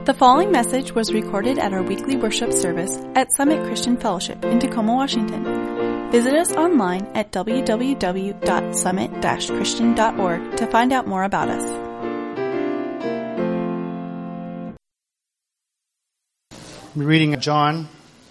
The following message was recorded at our weekly worship service at Summit Christian Fellowship in Tacoma, Washington. Visit us online at www.summit-christian.org to find out more about us. We're reading John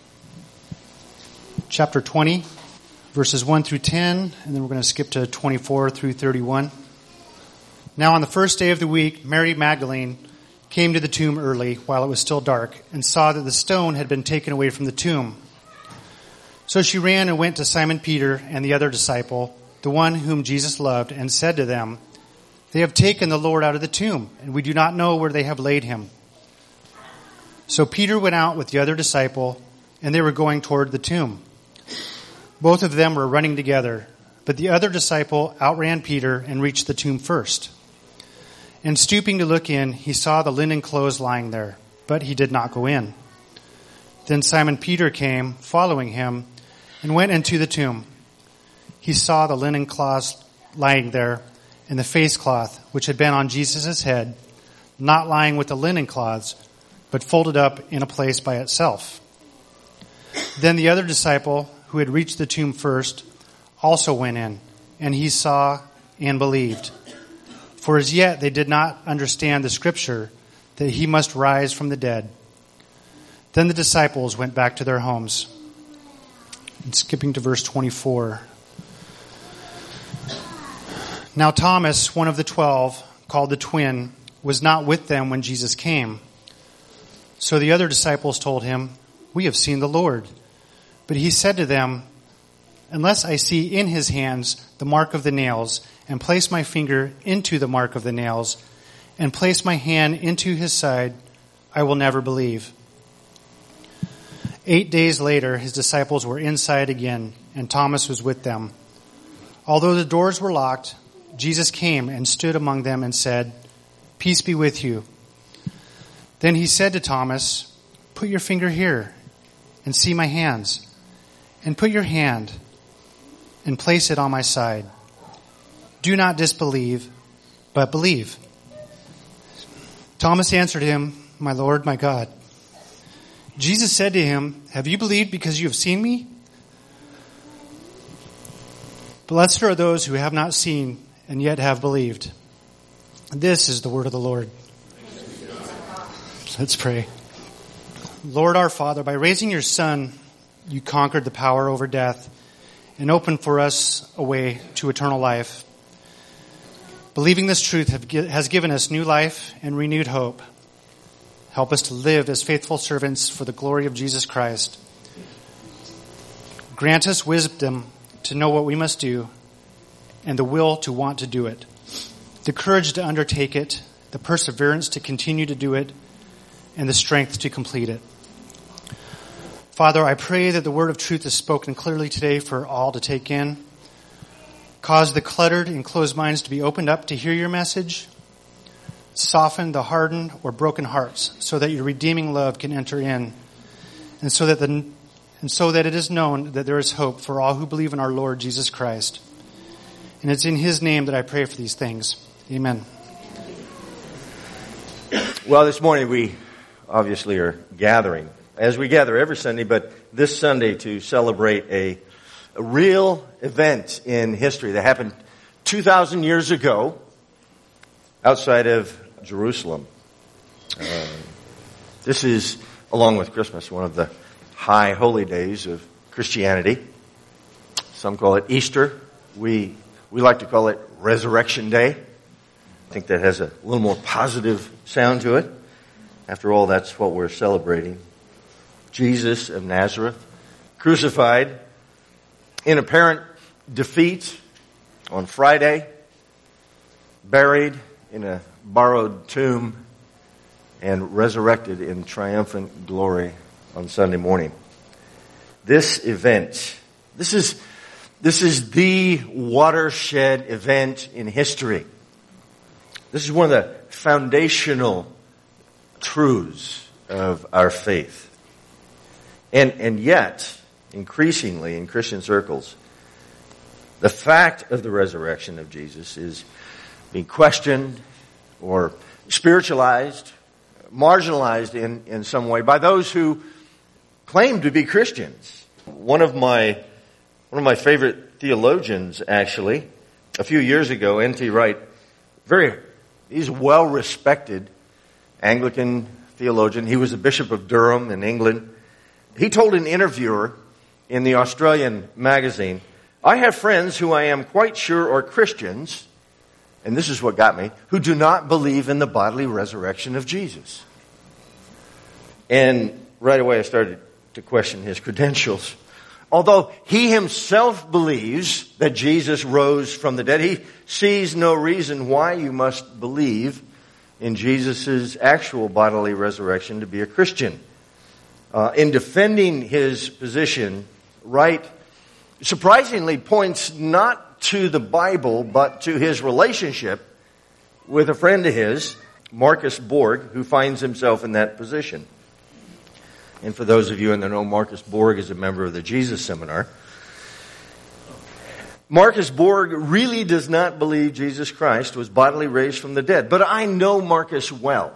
chapter 20, verses 1 through 10, and then we're going to skip to 24 through 31. Now on the first day of the week, Mary Magdalene came to the tomb early while it was still dark and saw that the stone had been taken away from the tomb. So she ran and went to Simon Peter and the other disciple, the one whom Jesus loved, and said to them, "They have taken the Lord out of the tomb, and we do not know where they have laid him." So Peter went out with the other disciple, and they were going toward the tomb. Both of them were running together, but the other disciple outran Peter and reached the tomb first. And stooping to look in, he saw the linen clothes lying there, but he did not go in. Then Simon Peter came, following him, and went into the tomb. He saw the linen cloths lying there, and the face cloth, which had been on Jesus' head, not lying with the linen cloths, but folded up in a place by itself. Then the other disciple, who had reached the tomb first, also went in, and he saw and believed. For as yet they did not understand the scripture that he must rise from the dead. Then the disciples went back to their homes. And skipping to verse 24. Now Thomas, one of the 12, called the twin, was not with them when Jesus came. So the other disciples told him, "We have seen the Lord." But he said to them, "Unless I see in his hands the mark of the nails, and place my finger into the mark of the nails, and place my hand into his side, I will never believe." 8 days later, his disciples were inside again, and Thomas was with them. Although the doors were locked, Jesus came and stood among them and said, "Peace be with you." Then he said to Thomas, "Put your finger here and see my hands, and put your hand and place it on my side. Do not disbelieve, but believe." Thomas answered him, "My Lord, my God." Jesus said to him, "Have you believed because you have seen me? Blessed are those who have not seen and yet have believed." This is the word of the Lord. Let's pray. Lord our Father, by raising your Son, you conquered the power over death and opened for us a way to eternal life. Believing this truth has given us new life and renewed hope. Help us to live as faithful servants for the glory of Jesus Christ. Grant us wisdom to know what we must do and the will to want to do it, the courage to undertake it, the perseverance to continue to do it, and the strength to complete it. Father, I pray that the word of truth is spoken clearly today for all to take in. Cause the cluttered and closed minds to be opened up to hear your message. Soften the hardened or broken hearts so that your redeeming love can enter in, and so that it is known that there is hope for all who believe in our Lord Jesus Christ. And it's in his name that I pray for these things. Amen. Well, this morning we obviously are gathering, as we gather every Sunday, but this Sunday to celebrate a real event in history that happened 2,000 years ago outside of Jerusalem. This is, along with Christmas, one of the high holy days of Christianity. Some call it Easter. We like to call it Resurrection Day. I think that has a little more positive sound to it. After all, that's what we're celebrating. Jesus of Nazareth, crucified in apparent defeat on Friday, buried in a borrowed tomb, and resurrected in triumphant glory on Sunday morning. This event, this is the watershed event in history. This is one of the foundational truths of our faith. And yet, increasingly in Christian circles, the fact of the resurrection of Jesus is being questioned or spiritualized marginalized in some way by those who claim to be Christians. One of my favorite theologians, actually, a few years ago, N.T. Wright, he's a well-respected Anglican theologian. He was the Bishop of Durham in England. He told an interviewer in the Australian magazine, "I have friends who I am quite sure are Christians," and this is what got me, "who do not believe in the bodily resurrection of Jesus." And right away I started to question his credentials. Although he himself believes that Jesus rose from the dead, he sees no reason why you must believe in Jesus' actual bodily resurrection to be a Christian. In defending his position, Wright surprisingly points not to the Bible, but to his relationship with a friend of his, Marcus Borg, who finds himself in that position. And for those of you in the know, Marcus Borg is a member of the Jesus Seminar. Marcus Borg really does not believe Jesus Christ was bodily raised from the dead. But I know Marcus well.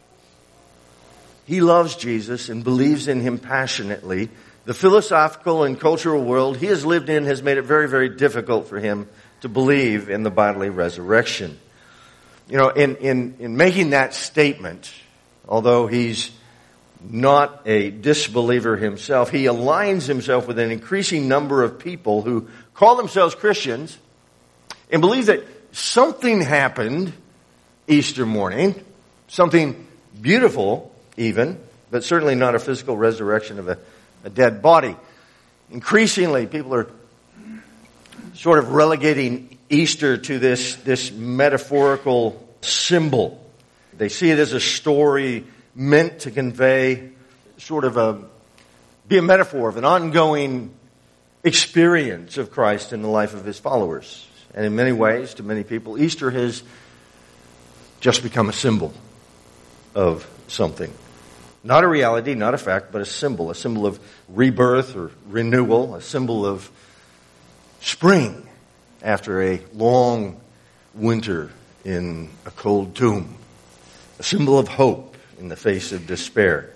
He loves Jesus and believes in him passionately. The philosophical and cultural world he has lived in has made it very, very difficult for him to believe in the bodily resurrection. You know, in making that statement, although he's not a disbeliever himself, he aligns himself with an increasing number of people who call themselves Christians and believe that something happened Easter morning, something beautiful even, but certainly not a physical resurrection of a dead body. Increasingly, people are sort of relegating Easter to this metaphorical symbol. They see it as a story meant to convey sort of be a metaphor of an ongoing experience of Christ in the life of his followers. And in many ways, to many people, Easter has just become a symbol of something. Not a reality, not a fact, but a symbol of rebirth or renewal, a symbol of spring after a long winter in a cold tomb, a symbol of hope in the face of despair.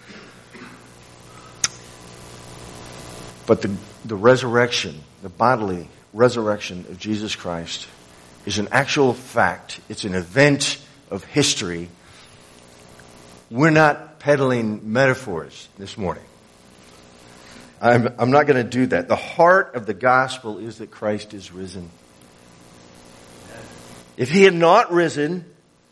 But the resurrection, the bodily resurrection of Jesus Christ is an actual fact. It's an event of history. We're not peddling metaphors this morning. I'm not going to do that. The heart of the gospel is that Christ is risen. If he had not risen,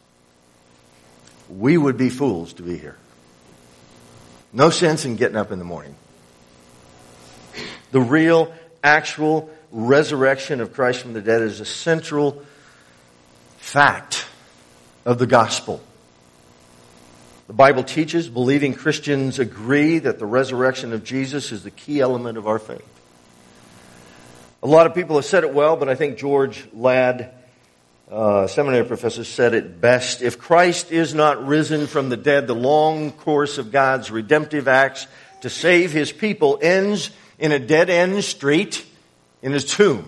we would be fools to be here. No sense in getting up in the morning. The real, actual resurrection of Christ from the dead is a central fact of the gospel. The Bible teaches, believing Christians agree that the resurrection of Jesus is the key element of our faith. A lot of people have said it well, but I think George Ladd, seminary professor, said it best. If Christ is not risen from the dead, the long course of God's redemptive acts to save his people ends in a dead-end street in his tomb.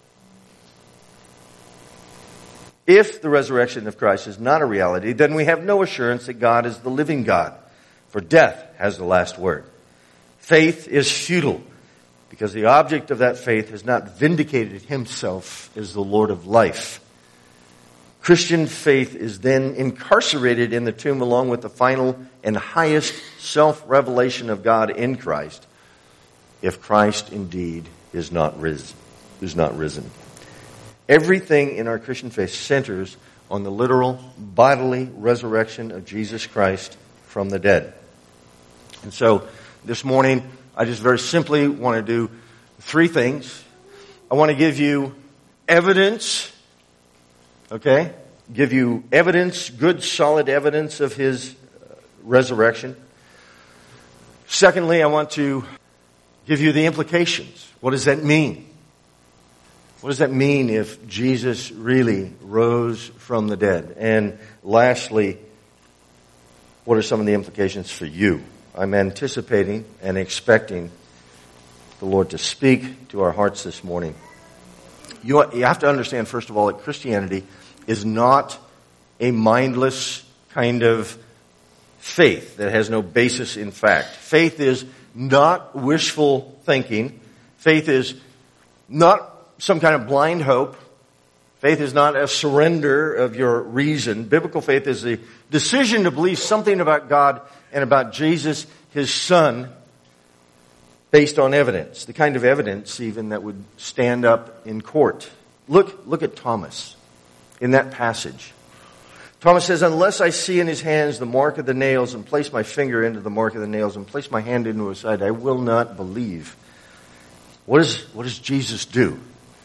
If the resurrection of Christ is not a reality, then we have no assurance that God is the living God, for death has the last word. Faith is futile, because the object of that faith has not vindicated himself as the Lord of life. Christian faith is then incarcerated in the tomb along with the final and highest self-revelation of God in Christ, if Christ indeed is not risen. Everything in our Christian faith centers on the literal bodily resurrection of Jesus Christ from the dead. And so this morning, I just very simply want to do three things. I want to give you evidence, okay? Give you evidence, good solid evidence of his resurrection. Secondly, I want to give you the implications. What does that mean? What does that mean if Jesus really rose from the dead? And lastly, what are some of the implications for you? I'm anticipating and expecting the Lord to speak to our hearts this morning. You have to understand, first of all, that Christianity is not a mindless kind of faith that has no basis in fact. Faith is not wishful thinking. Faith is not some kind of blind hope. Faith is not a surrender of your reason. Biblical faith is the decision to believe something about God and about Jesus, His Son, based on evidence. The kind of evidence even that would stand up in court. Look at Thomas in that passage. Thomas says, unless I see in his hands the mark of the nails and place my finger into the mark of the nails and place my hand into his side, I will not believe. What does Jesus do?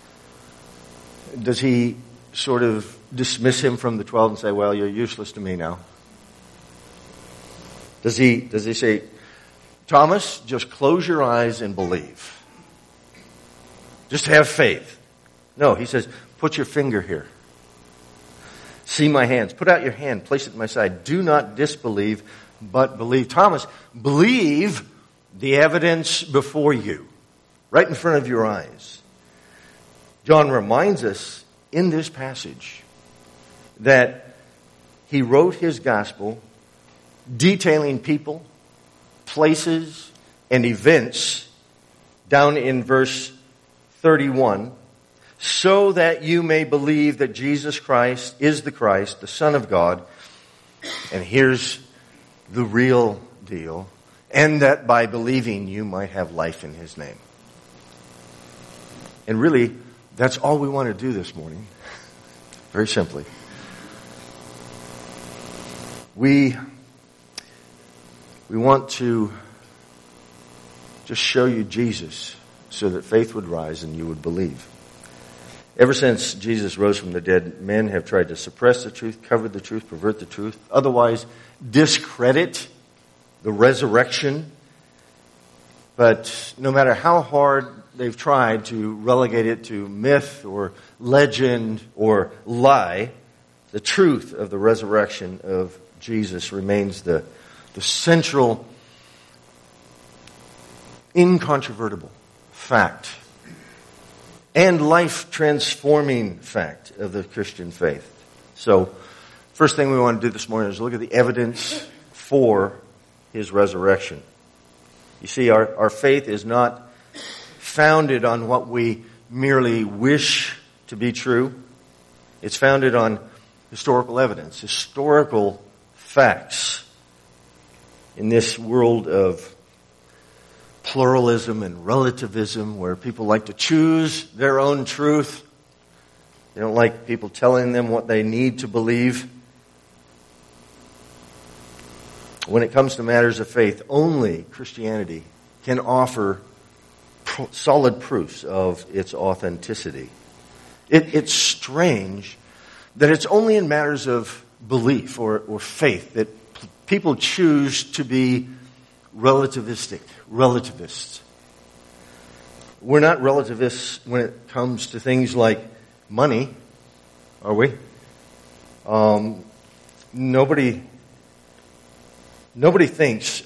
Does he sort of dismiss him from the 12 and say, well, you're useless to me now? Does he say, Thomas, just close your eyes and believe. Just have faith. No, he says, put your finger here. See my hands. Put out your hand. Place it at my side. Do not disbelieve, but believe. Thomas, believe the evidence before you, right in front of your eyes. John reminds us in this passage that he wrote his gospel detailing people, places, and events down in verse 31, so that you may believe that Jesus Christ is the Christ, the Son of God. And here's the real deal. And that by believing you might have life in His name. And really, that's all we want to do this morning. Very simply. We want to just show you Jesus so that faith would rise and you would believe. Ever since Jesus rose from the dead, men have tried to suppress the truth, cover the truth, pervert the truth, otherwise discredit the resurrection. But no matter how hard they've tried to relegate it to myth or legend or lie, the truth of the resurrection of Jesus remains the central, incontrovertible fact and life-transforming fact of the Christian faith. So, first thing we want to do this morning is look at the evidence for His resurrection. You see, our faith is not founded on what we merely wish to be true. It's founded on historical evidence, historical facts. In this world of pluralism and relativism, where people like to choose their own truth, they don't like people telling them what they need to believe. When it comes to matters of faith, only Christianity can offer solid proofs of its authenticity. It's strange that it's only in matters of belief or faith that people choose to be relativists. We're not relativists when it comes to things like money, are we? Nobody thinks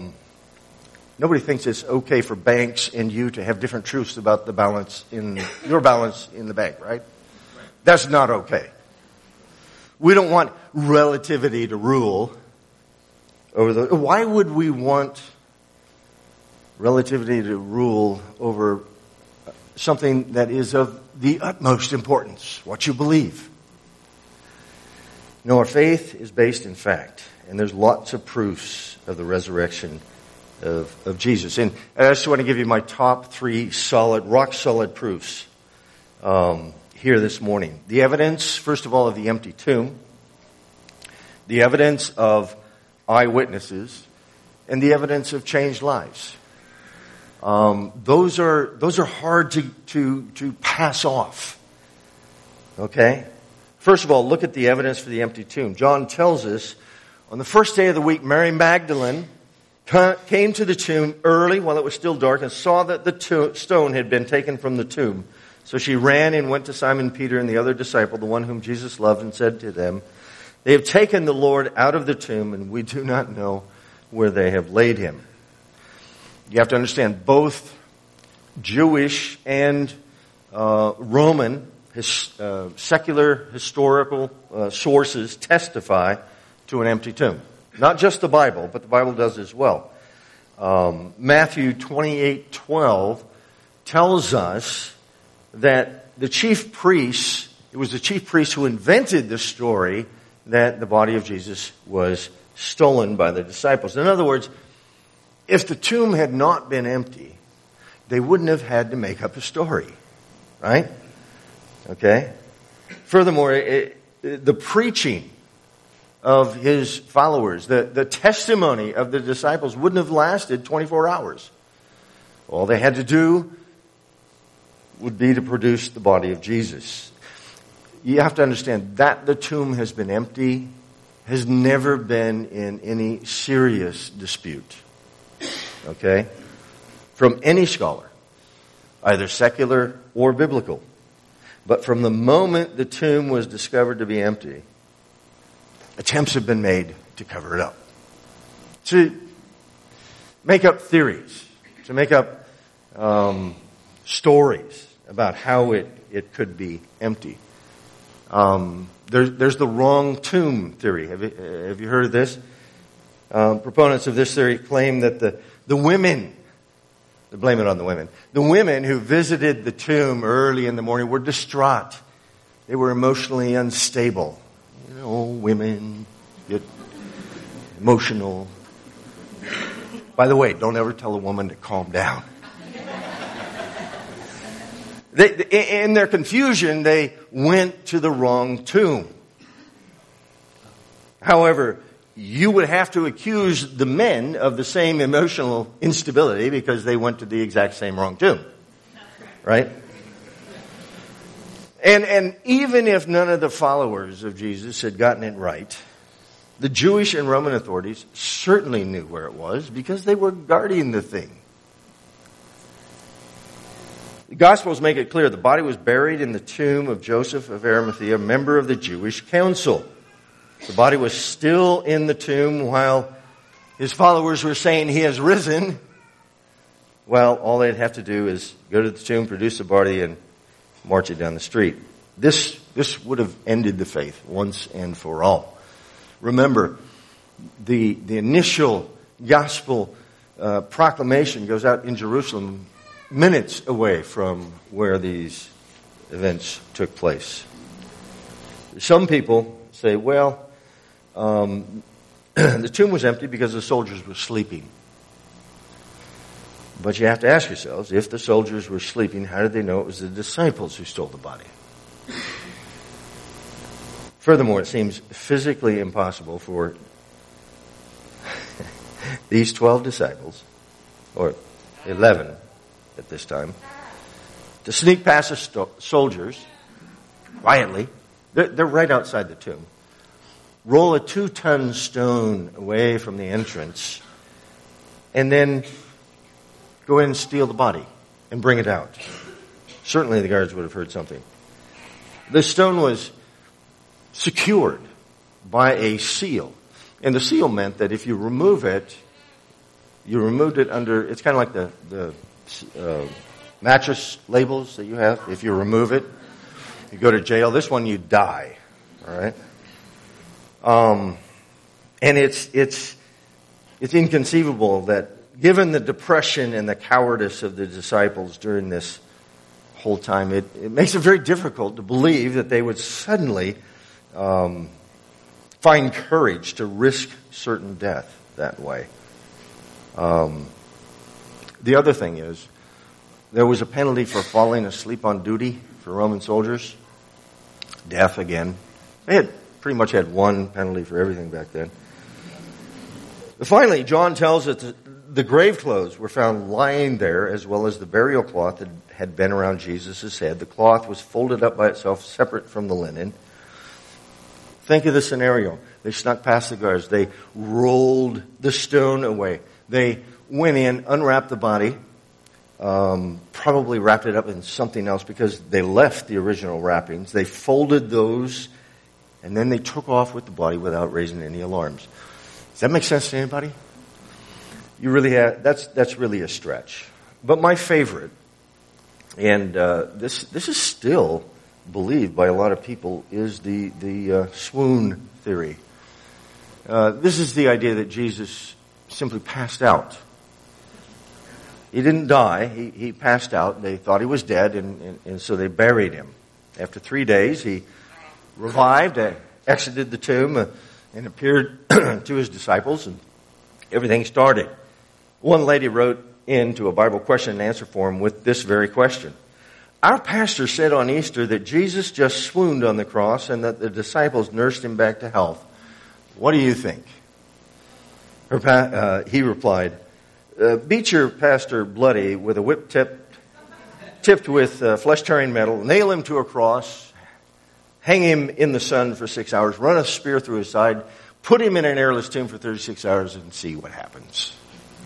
it's okay for banks and you to have different truths about the balance in your balance in the bank, right? That's not okay. We don't want relativity to rule over why would we want relativity to rule over something that is of the utmost importance, what you believe? No, our faith is based in fact, and there's lots of proofs of the resurrection of Jesus. And I just want to give you my top 3 rock solid proofs here this morning. The evidence, first of all, of the empty tomb, the evidence of eyewitnesses, and the evidence of changed lives. Those are hard to pass off. Okay? First of all, look at the evidence for the empty tomb. John tells us, on the first day of the week, Mary Magdalene came to the tomb early while it was still dark and saw that the stone had been taken from the tomb. So she ran and went to Simon Peter and the other disciple, the one whom Jesus loved, and said to them, "They have taken the Lord out of the tomb, and we do not know where they have laid him." You have to understand, both Jewish and Roman secular historical sources testify to an empty tomb. Not just the Bible, but the Bible does as well. Matthew 28:12 tells us that the chief priests, it was the chief priests who invented the story that the body of Jesus was stolen by the disciples. In other words, if the tomb had not been empty, they wouldn't have had to make up a story. Right? Okay? Furthermore, the preaching of his followers, the testimony of the disciples wouldn't have lasted 24 hours. All they had to do would be to produce the body of Jesus. You have to understand that the tomb has been empty has never been in any serious dispute. Okay? From any scholar, either secular or biblical. But from the moment the tomb was discovered to be empty, attempts have been made to cover it up. To make up theories, to make up stories about how it could be empty. There's the wrong tomb theory. Have you heard of this? Proponents of this theory claim that the women, they blame it on the women. The women who visited the tomb early in the morning were distraught. They were emotionally unstable. You know, women get emotional. By the way, don't ever tell a woman to calm down. In their confusion, they went to the wrong tomb. However, you would have to accuse the men of the same emotional instability because they went to the exact same wrong tomb. Right? And even if none of the followers of Jesus had gotten it right, the Jewish and Roman authorities certainly knew where it was because they were guarding the thing. The Gospels make it clear the body was buried in the tomb of Joseph of Arimathea, a member of the Jewish council. The body was still in the tomb while his followers were saying he has risen. Well, all they'd have to do is go to the tomb, produce the body, and march it down the street. This would have ended the faith once and for all. Remember, the initial gospel proclamation goes out in Jerusalem minutes away from where these events took place. Some people say, well, the tomb was empty because the soldiers were sleeping. But you have to ask yourselves, if the soldiers were sleeping, how did they know it was the disciples who stole the body? Furthermore, it seems physically impossible for these 12 disciples, or 11 at this time, to sneak past the soldiers quietly. They're right outside the tomb. Roll a 2-ton stone away from the entrance, and then go in and steal the body and bring it out. Certainly the guards would have heard something. The stone was secured by a seal. And the seal meant that if you remove it, you removed it under, it's kind of like the mattress labels that you have. If you remove it, you go to jail. This one, you die. All right? And it's inconceivable that given the depression and the cowardice of the disciples during this whole time, it makes it very difficult to believe that they would suddenly find courage to risk certain death that way. The other thing is, there was a penalty for falling asleep on duty for Roman soldiers. Death again. They had pretty much had one penalty for everything back then. But finally, John tells us that the grave clothes were found lying there, as well as the burial cloth that had been around Jesus' head. The cloth was folded up by itself, separate from the linen. Think of the scenario. They snuck past the guards. They rolled the stone away. They went in, unwrapped the body, probably wrapped it up in something else because they left the original wrappings. They folded those, and then they took off with the body without raising any alarms. Does that make sense to anybody? You really have, that's really a stretch. But my favorite, and this is still believed by a lot of people, is the swoon theory. This is the idea that Jesus simply passed out. He didn't die. He passed out. They thought he was dead, and so they buried him. After 3 days, he revived, exited the tomb, and appeared to his disciples, and everything started. One lady wrote into a Bible question and answer form with this very question. Our pastor said on Easter that Jesus just swooned on the cross and that the disciples nursed him back to health. What do you think? He replied, beat your pastor bloody with a whip tipped with flesh-tearing metal, nail him to a cross, hang him in the sun for 6 hours, run a spear through his side, put him in an airless tomb for 36 hours and see what happens.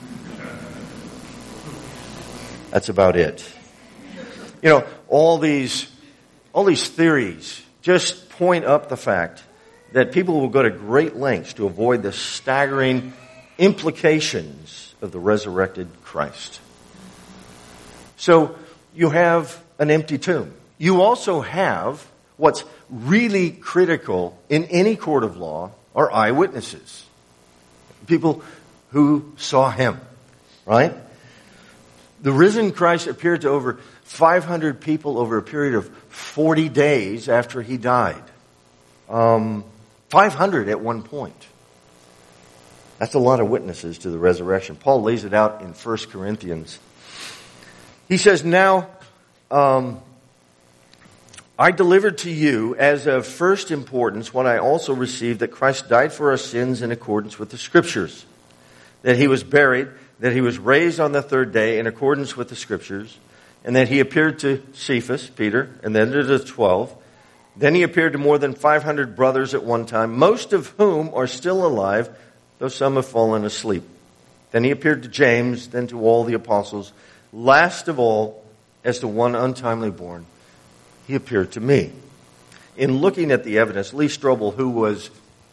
That's about it. You know, all these theories just point up the fact that people will go to great lengths to avoid the staggering implications of the resurrected Christ. So you have an empty tomb. You also have what's really critical in any court of law are eyewitnesses. People who saw him, right? The risen Christ appeared to over 500 people over a period of 40 days after he died. 500 at one point. That's a lot of witnesses to the resurrection. Paul lays it out in 1 Corinthians. He says, now, I delivered to you as of first importance what I also received, that Christ died for our sins in accordance with the Scriptures, that he was buried, that he was raised on the third day in accordance with the Scriptures, and that he appeared to Cephas, Peter, and then to the 12. Then he appeared to more than 500 brothers at one time, most of whom are still alive, though some have fallen asleep. Then he appeared to James, then to all the apostles. Last of all, as to one untimely born, he appeared to me. In looking at the evidence, Lee Strobel, who was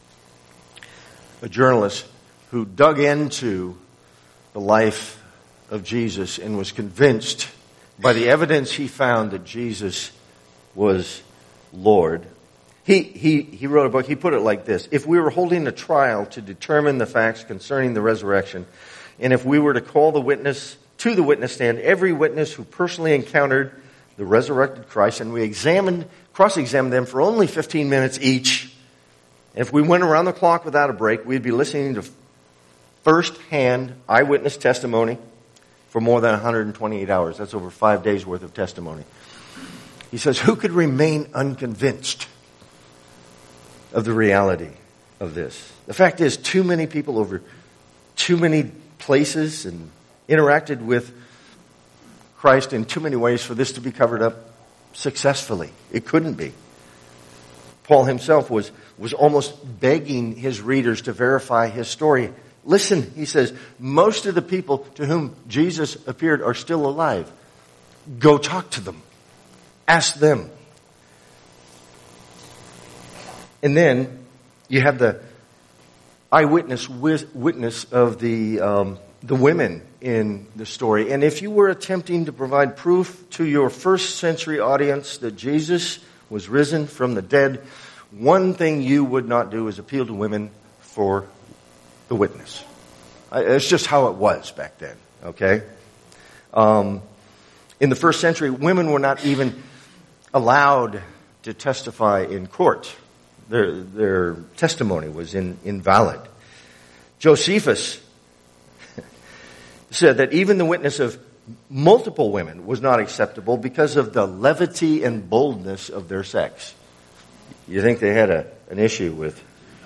a journalist who dug into the life of Jesus and was convinced by the evidence he found that Jesus was Lord, he wrote a book. He put it like this: if we were holding a trial to determine the facts concerning the resurrection, and if we were to call the witness to the witness stand, every witness who personally encountered the resurrected Christ, and we cross-examined them for only 15 minutes each, and if we went around the clock without a break, we'd be listening to first-hand eyewitness testimony for more than 128 hours. That's over 5 days worth of testimony. He says, who could remain unconvinced of the reality of this? The fact is, too many people over too many places and interacted with Christ in too many ways for this to be covered up successfully. It couldn't be. Paul himself was almost begging his readers to verify his story. Listen, he says, most of the people to whom Jesus appeared are still alive. Go talk to them. Ask them. And then you have the eyewitness witness of the women in the story. And if you were attempting to provide proof to your first century audience that Jesus was risen from the dead, one thing you would not do is appeal to women for the witness. It's just how it was back then, okay? In the first century, women were not even allowed to testify in court. Their testimony was invalid. Josephus said that even the witness of multiple women was not acceptable because of the levity and boldness of their sex. You think they had an issue with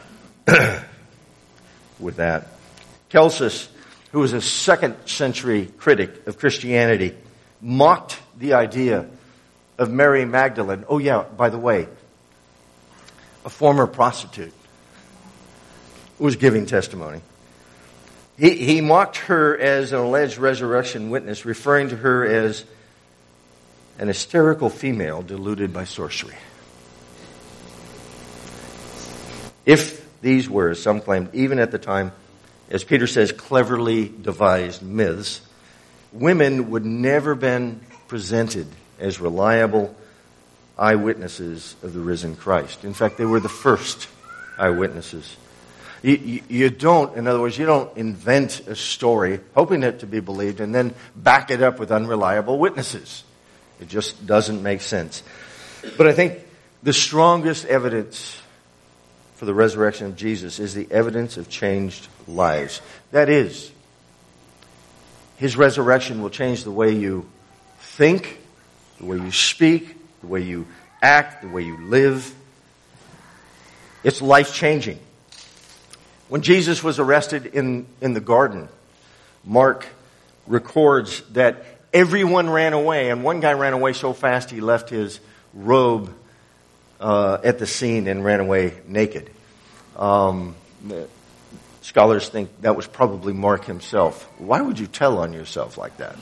that. Celsus, who was a second century critic of Christianity, mocked the idea of Mary Magdalene. Oh yeah, by the way, a former prostitute who was giving testimony. He mocked her as an alleged resurrection witness, referring to her as an hysterical female deluded by sorcery. If these were, as some claimed, even at the time, as Peter says, cleverly devised myths, women would never been presented as reliable eyewitnesses of the risen Christ. In fact, they were the first eyewitnesses. You don't, in other words, you don't invent a story hoping it to be believed and then back it up with unreliable witnesses. It just doesn't make sense. But I think the strongest evidence for the resurrection of Jesus is the evidence of changed lives. That is, His resurrection will change the way you think, the way you speak, the way you act, the way you live. It's life-changing. When Jesus was arrested in the garden, Mark records that everyone ran away, and one guy ran away so fast he left his robe at the scene and ran away naked. Scholars think that was probably Mark himself. Why would you tell on yourself like that?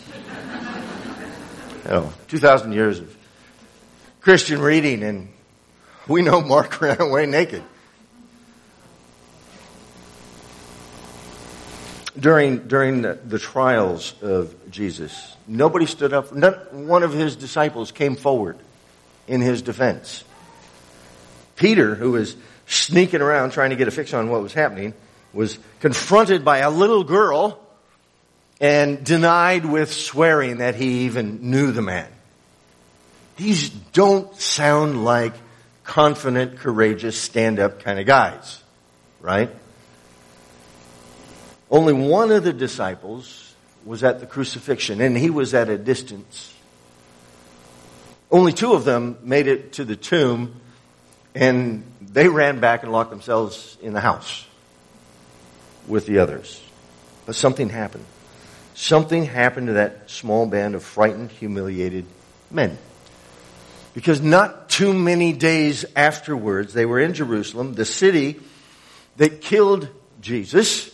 2,000 years of Christian reading, and we know Mark ran away naked. During the trials of Jesus, nobody stood up. Not one of his disciples came forward in his defense. Peter, who was sneaking around trying to get a fix on what was happening, was confronted by a little girl and denied with swearing that he even knew the man. These don't sound like confident, courageous, stand-up kind of guys, right? Only one of the disciples was at the crucifixion, and he was at a distance. Only two of them made it to the tomb, and they ran back and locked themselves in the house with the others. But something happened. Something happened to that small band of frightened, humiliated men. Because not too many days afterwards, they were in Jerusalem, the city that killed Jesus,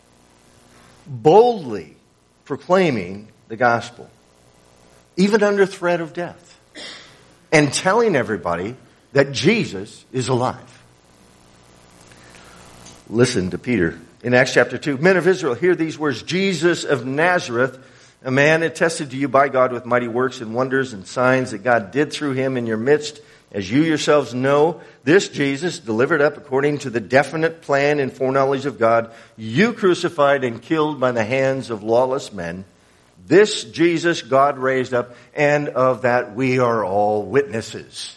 boldly proclaiming the gospel, even under threat of death, and telling everybody that Jesus is alive. Listen to Peter in Acts chapter 2. Men of Israel, hear these words. Jesus of Nazareth, a man attested to you by God with mighty works and wonders and signs that God did through him in your midst, as you yourselves know. This Jesus, delivered up according to the definite plan and foreknowledge of God, you crucified and killed by the hands of lawless men. This Jesus God raised up, and of that we are all witnesses.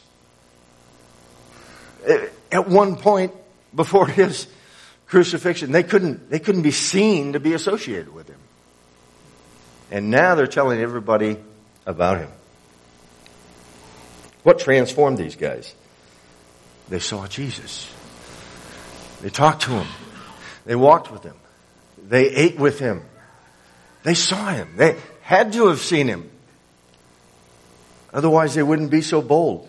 At one point before his crucifixion, they couldn't be seen to be associated with him. And now they're telling everybody about him. What transformed these guys? They saw Jesus. They talked to him. They walked with him. They ate with him. They saw him. They had to have seen him. Otherwise they wouldn't be so bold.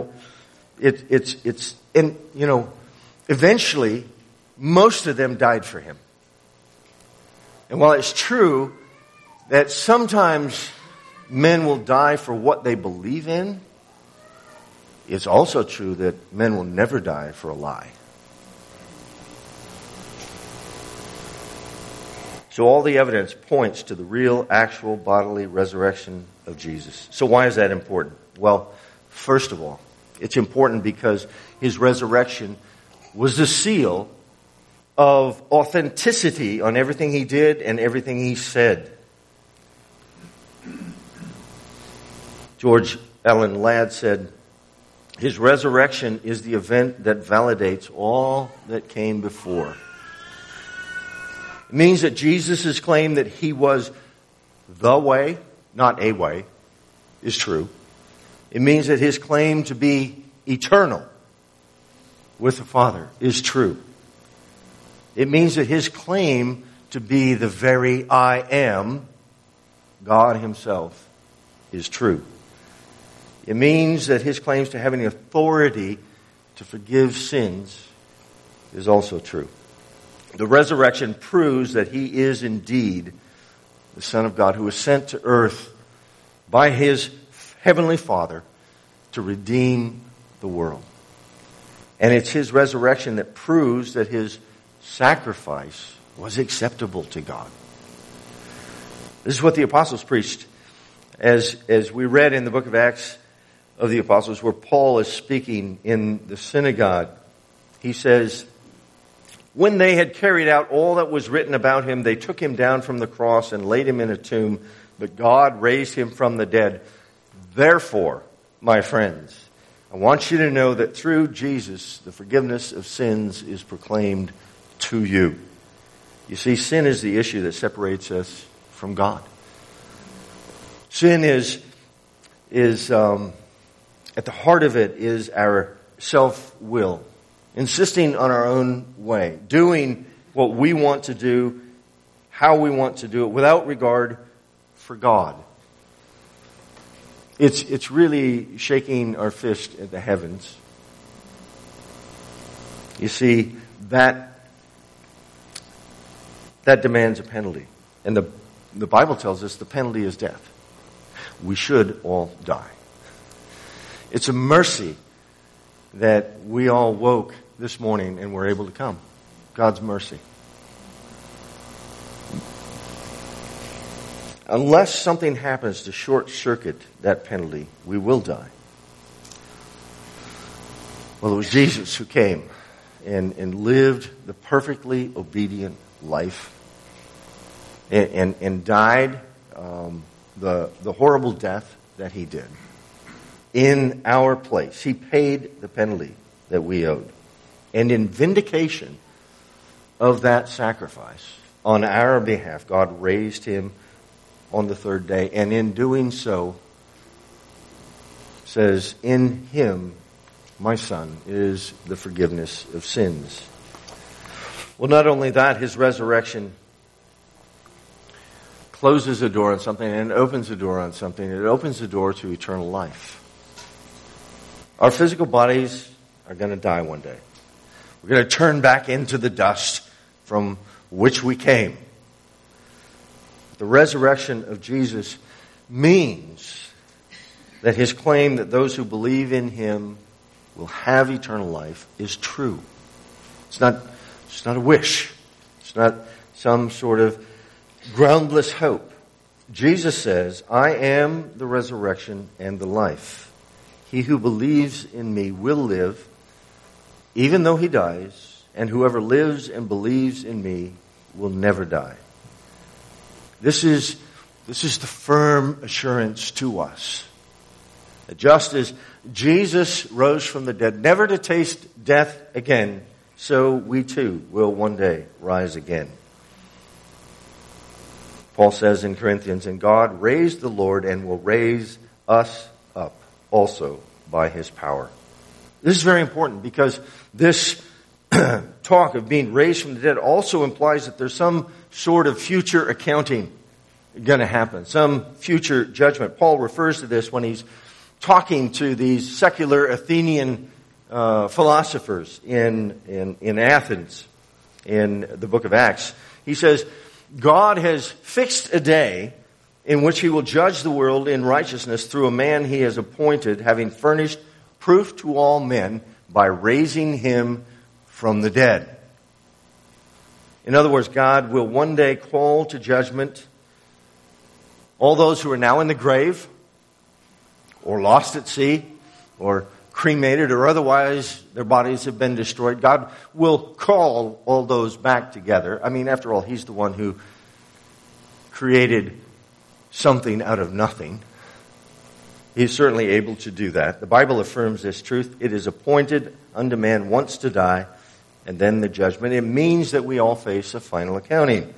Eventually most of them died for him. And while it's true that sometimes men will die for what they believe in, it's also true that men will never die for a lie. So all the evidence points to the real, actual, bodily resurrection of Jesus. So why is that important? Well, first of all, it's important because his resurrection was the seal of authenticity on everything he did and everything he said. George Allen Ladd said, his resurrection is the event that validates all that came before. It means that Jesus' claim that he was the way, not a way, is true. It means that his claim to be eternal with the Father is true. It means that his claim to be the very I am, God himself, is true. It means that his claims to having the authority to forgive sins is also true. The resurrection proves that he is indeed the Son of God who was sent to earth by his heavenly Father to redeem the world. And it's his resurrection that proves that his sacrifice was acceptable to God. This is what the apostles preached. As we read in the book of Acts of the Apostles, where Paul is speaking in the synagogue, he says, When they had carried out all that was written about him, they took him down from the cross and laid him in a tomb, but God raised him from the dead. Therefore, my friends, I want you to know that through Jesus, the forgiveness of sins is proclaimed to you. You see, sin is the issue that separates us from God. Sin is at the heart of it is our self-will, insisting on our own way, doing what we want to do, how we want to do it, without regard for God. It's really shaking our fist at the heavens. You see, that demands a penalty. And the Bible tells us the penalty is death. We should all die. It's a mercy that we all woke this morning and were able to come. God's mercy. Unless something happens to short-circuit that penalty, we will die. Well, it was Jesus who came and lived the perfectly obedient life and died the horrible death that he did in our place. He paid the penalty that we owed. And in vindication of that sacrifice, on our behalf, God raised him on the third day, and in doing so, says, in him, my son, is the forgiveness of sins. Well, not only that, his resurrection closes the door on something and opens the door on something. It opens the door to eternal life. Our physical bodies are going to die one day. We're going to turn back into the dust from which we came. The resurrection of Jesus means that his claim that those who believe in him will have eternal life is true. It's not a wish. It's not some sort of groundless hope. Jesus says, I am the resurrection and the life. He who believes in me will live, even though he dies, and whoever lives and believes in me will never die. This is the firm assurance to us. That just as Jesus rose from the dead, never to taste death again, so we too will one day rise again. Paul says in Corinthians, and God raised the Lord and will raise us up also by his power. This is very important because this talk of being raised from the dead also implies that there's some sort of future accounting going to happen, some future judgment. Paul refers to this when he's talking to these secular Athenian philosophers in Athens in the book of Acts. He says, God has fixed a day in which he will judge the world in righteousness through a man he has appointed, having furnished proof to all men by raising him from the dead. In other words, God will one day call to judgment all those who are now in the grave, or lost at sea, or cremated, or otherwise their bodies have been destroyed. God will call all those back together. I mean, after all, he's the one who created something out of nothing. He's certainly able to do that. The Bible affirms this truth. It is appointed unto man once to die, and then the judgment. It means that we all face a final accounting.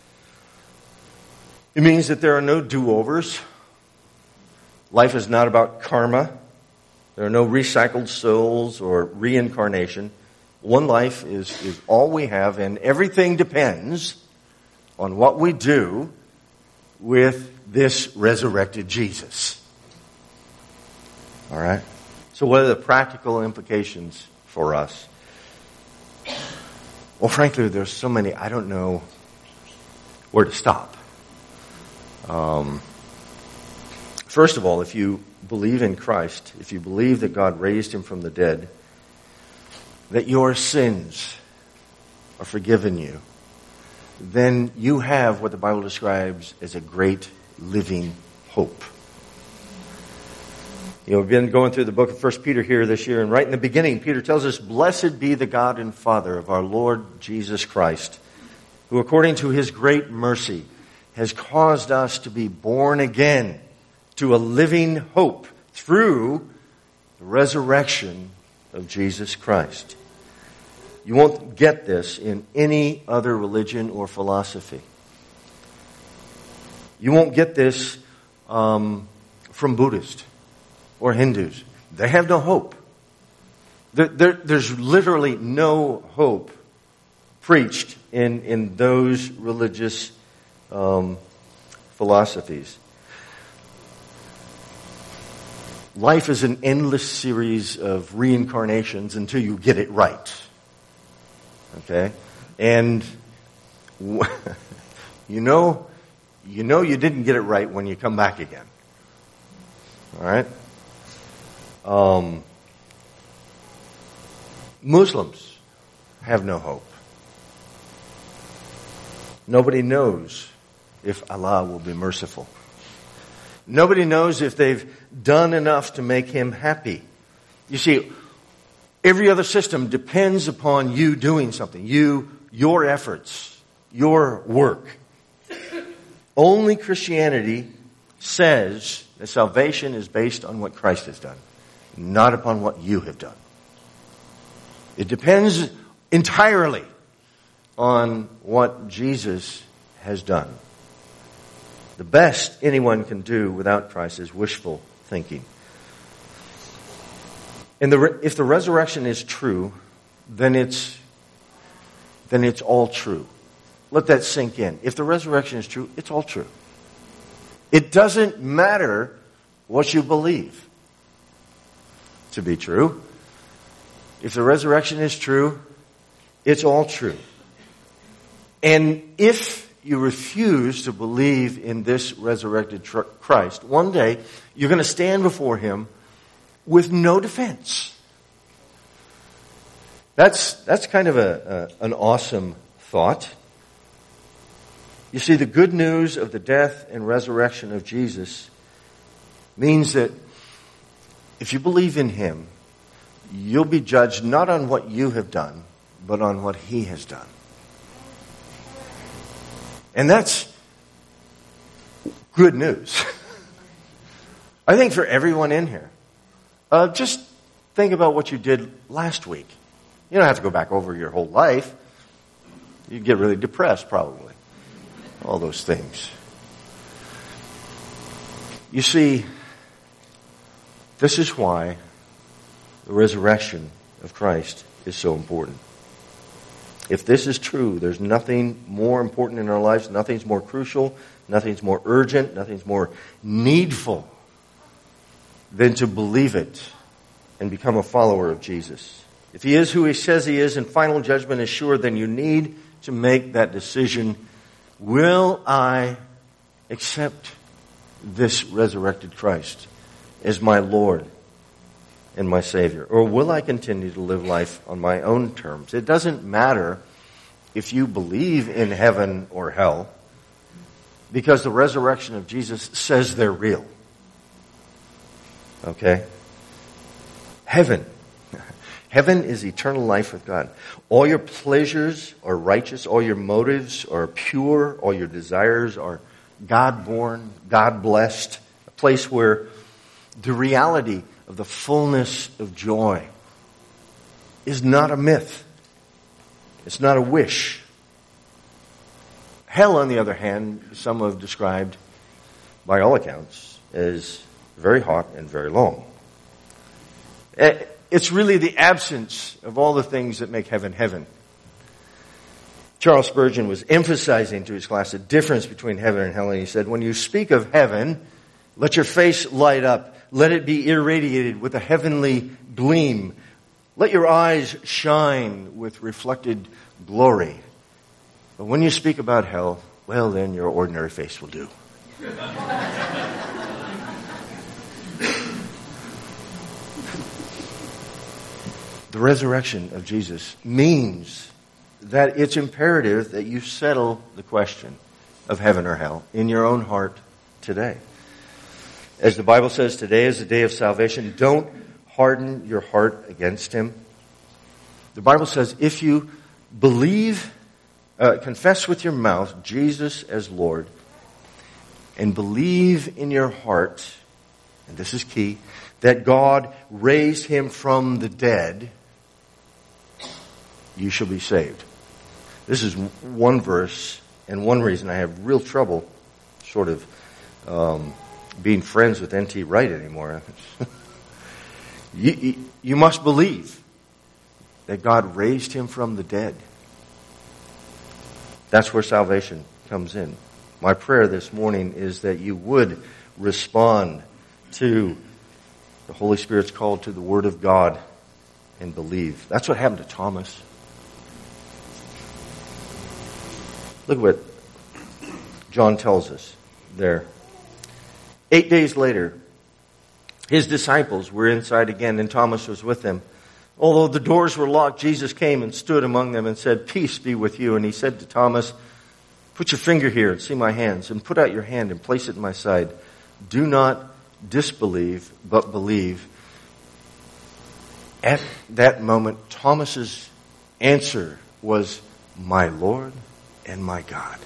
It means that there are no do-overs. Life is not about karma. There are no recycled souls or reincarnation. One life is all we have, and everything depends on what we do with this resurrected Jesus. All right? So what are the practical implications for us? Well, frankly, there's so many, I don't know where to stop. First of all, if you believe in Christ, if you believe that God raised him from the dead, that your sins are forgiven you, then you have what the Bible describes as a great living hope. We've been going through the book of 1 Peter here this year, and right in the beginning, Peter tells us, "Blessed be the God and Father of our Lord Jesus Christ, who according to his great mercy has caused us to be born again to a living hope through the resurrection of Jesus Christ." You won't get this in any other religion or philosophy. You won't get this from Buddhists or Hindus. They have no hope. There's literally no hope preached in those religious philosophies. Life is an endless series of reincarnations until you get it right. Okay? And you know you didn't get it right when you come back again. All right? Muslims have no hope. Nobody knows if Allah will be merciful. Nobody knows if they've done enough to make him happy. You see, every other system depends upon you doing something. Your efforts, your work. Only Christianity says that salvation is based on what Christ has done, not upon what you have done. It depends entirely on what Jesus has done. The best anyone can do without Christ is wishful thinking. And if the resurrection is true, then it's all true. Let that sink in. If the resurrection is true, it's all true. It doesn't matter what you believe to be true. If the resurrection is true, it's all true. And if you refuse to believe in this resurrected Christ, one day you're going to stand before him with no defense. That's kind of an awesome thought. You see, the good news of the death and resurrection of Jesus means that if you believe in him, you'll be judged not on what you have done, but on what he has done. And that's good news. I think for everyone in here. Just think about what you did last week. You don't have to go back over your whole life. You'd get really depressed probably. All those things. You see, this is why the resurrection of Christ is so important. If this is true, there's nothing more important in our lives, nothing's more crucial, nothing's more urgent, nothing's more needful than to believe it and become a follower of Jesus. If he is who he says he is and final judgment is sure, then you need to make that decision. Will I accept this resurrected Christ as my Lord and my Savior? Or will I continue to live life on my own terms? It doesn't matter if you believe in heaven or hell, because the resurrection of Jesus says they're real. Okay? Heaven. Heaven is eternal life with God. All your pleasures are righteous. All your motives are pure. All your desires are God-born, God-blessed. A place where the reality of the fullness of joy is not a myth. It's not a wish. Hell, on the other hand, some have described, by all accounts, as very hot and very long. It's really the absence of all the things that make heaven heaven. Charles Spurgeon was emphasizing to his class the difference between heaven and hell, and he said, when you speak of heaven, let your face light up. Let it be irradiated with a heavenly gleam. Let your eyes shine with reflected glory. But when you speak about hell, well, then your ordinary face will do. The resurrection of Jesus means that it's imperative that you settle the question of heaven or hell in your own heart today. As the Bible says, today is the day of salvation. Don't harden your heart against him. The Bible says if you believe, confess with your mouth Jesus as Lord, and believe in your heart, and this is key, that God raised him from the dead, you shall be saved. This is one verse and one reason I have real trouble sort of being friends with N.T. Wright anymore. You must believe that God raised him from the dead. That's where salvation comes in. My prayer this morning is that you would respond to the Holy Spirit's call to the Word of God and believe. That's what happened to Thomas. Look what John tells us there. 8 days later, his disciples were inside again, and Thomas was with them. Although the doors were locked, Jesus came and stood among them and said, "Peace be with you." And he said to Thomas, "Put your finger here and see my hands, and put out your hand and place it in my side. Do not disbelieve, but believe." At that moment, Thomas's answer was, "My Lord and my God."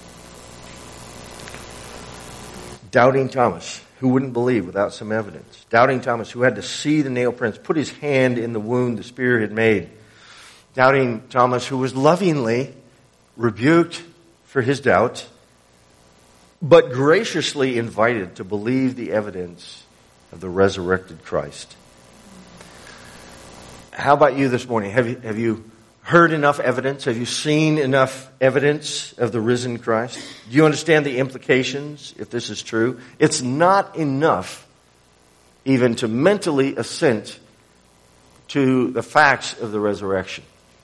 Doubting Thomas, who wouldn't believe without some evidence. Doubting Thomas, who had to see the nail prints, put his hand in the wound the spear had made. Doubting Thomas, who was lovingly rebuked for his doubt, but graciously invited to believe the evidence of the resurrected Christ. How about you this morning? Have you heard enough evidence? Have you seen enough evidence of the risen Christ? Do you understand the implications if this is true? It's not enough even to mentally assent to the facts of the resurrection.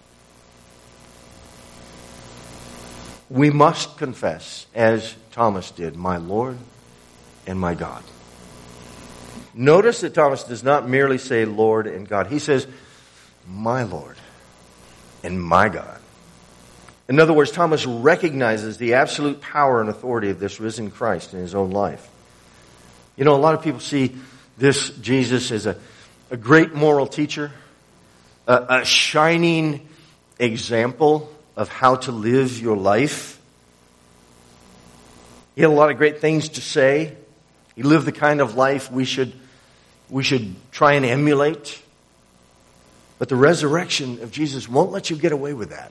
We must confess, as Thomas did, "My Lord and my God." Notice that Thomas does not merely say Lord and God. He says, "My Lord and my God." In other words, Thomas recognizes the absolute power and authority of this risen Christ in his own life. You know, a lot of people see this Jesus as a great moral teacher, a shining example of how to live your life. He had a lot of great things to say. He lived the kind of life we should try and emulate. But the resurrection of Jesus won't let you get away with that.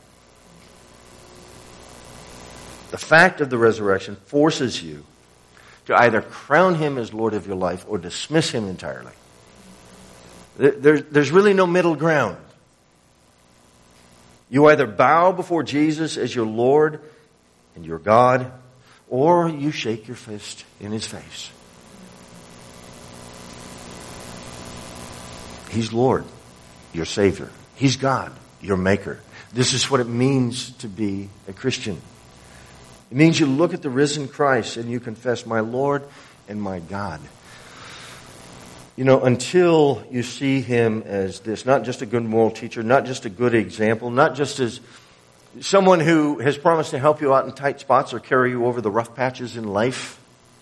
The fact of the resurrection forces you to either crown him as Lord of your life or dismiss him entirely. There's really no middle ground. You either bow before Jesus as your Lord and your God, or you shake your fist in his face. He's Lord, your Savior. He's God, your Maker. This is what it means to be a Christian. It means you look at the risen Christ and you confess, "My Lord and my God." You know, until you see him as this, not just a good moral teacher, not just a good example, not just as someone who has promised to help you out in tight spots or carry you over the rough patches in life,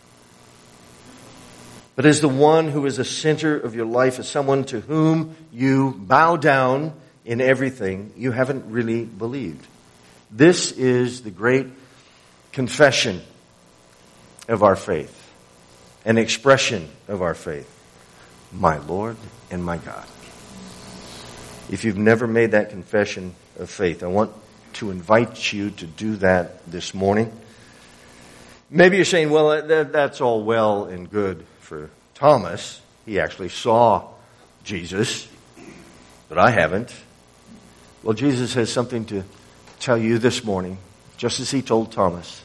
but as the one who is the center of your life, as someone to whom you bow down in everything, you haven't really believed. This is the great confession of our faith, an expression of our faith. "My Lord and my God." If you've never made that confession of faith, I want to invite you to do that this morning. Maybe you're saying, "Well, that's all well and good for Thomas. He actually saw Jesus, but I haven't." Well, Jesus has something to tell you this morning, just as he told Thomas.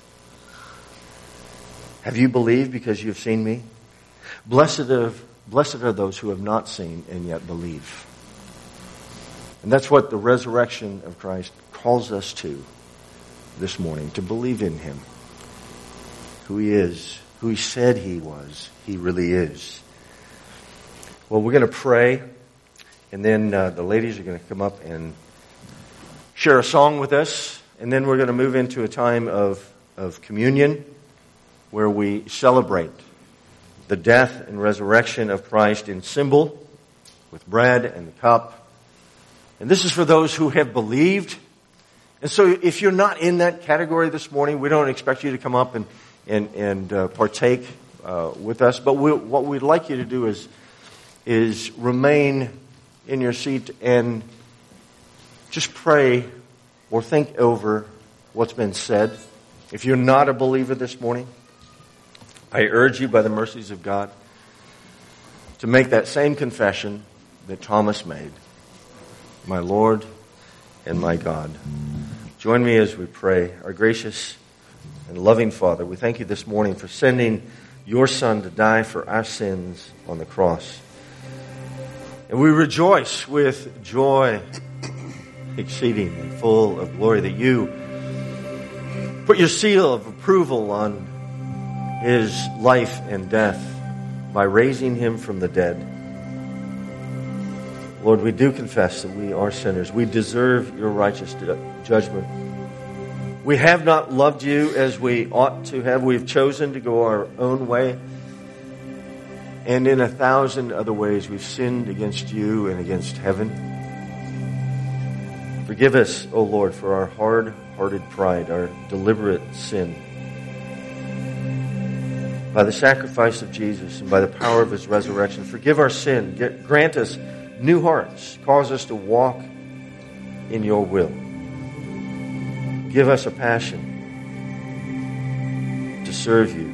Have you believed because you've seen me? Blessed are those who have not seen and yet believe. And that's what the resurrection of Christ calls us to this morning, to believe in him. Who he is, who he said he was, he really is. Well, we're going to pray, and then the ladies are going to come up and share a song with us, and then we're going to move into a time of communion where we celebrate the death and resurrection of Christ in symbol, with bread and the cup. And this is for those who have believed. And so if you're not in that category this morning, we don't expect you to come up and partake with us. But what we'd like you to do is remain in your seat and just pray or think over what's been said. If you're not a believer this morning, I urge you by the mercies of God to make that same confession that Thomas made. My Lord and my God. Join me as we pray. Our gracious and loving Father, we thank you this morning for sending your Son to die for our sins on the cross. And we rejoice with joy exceeding and full of glory that you put your seal of approval on his life and death by raising him from the dead. Lord, we do confess that we are sinners. We deserve your righteous judgment. We have not loved you as we ought to have. We've chosen to go our own way. And in 1,000 other ways, we've sinned against you and against heaven. Forgive us, O Lord, for our hard-hearted pride, our deliberate sin. By the sacrifice of Jesus and by the power of his resurrection, forgive our sin. Grant us new hearts. Cause us to walk in your will. Give us a passion to serve you.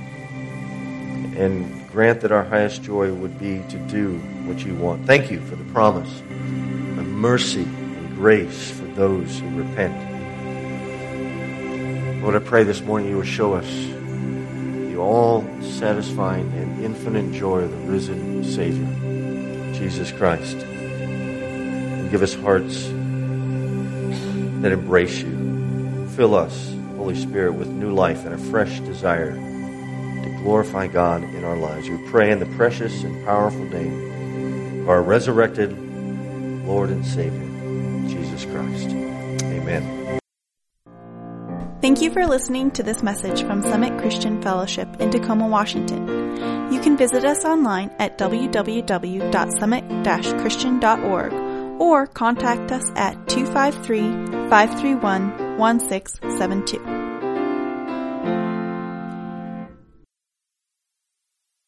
And grant that our highest joy would be to do what you want. Thank you for the promise of mercy and grace for those who repent. Lord, I pray this morning you will show us the all-satisfying and infinite joy of the risen Savior, Jesus Christ. And give us hearts that embrace you. Fill us, Holy Spirit, with new life and a fresh desire to glorify God in our lives. We pray in the precious and powerful name of our resurrected Lord and Savior, Jesus Christ. Amen. Thank you for listening to this message from Summit Christian Fellowship in Tacoma, Washington. You can visit us online at www.summit-christian.org or contact us at 253-531-1672.